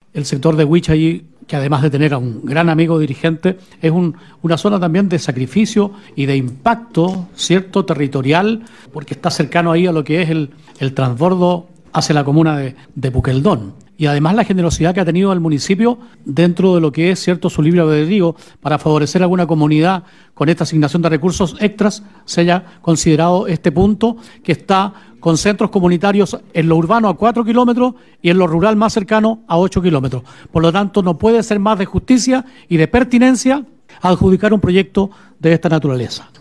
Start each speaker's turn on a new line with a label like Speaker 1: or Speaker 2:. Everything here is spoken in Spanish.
Speaker 1: El sector de Huichay, que además de tener a un gran amigo dirigente, es una zona también de sacrificio y de impacto, cierto, territorial, porque está cercano ahí a lo que es el transbordo hacia la comuna de Puqueldón. Y además la generosidad que ha tenido el municipio dentro de lo que es, cierto, su libre albedrío para favorecer a alguna comunidad con esta asignación de recursos extras, se haya considerado este punto que está con centros comunitarios en lo urbano a 4 kilómetros y en lo rural más cercano a 8 kilómetros. Por lo tanto, no puede ser más de justicia y de pertinencia adjudicar un proyecto de esta naturaleza.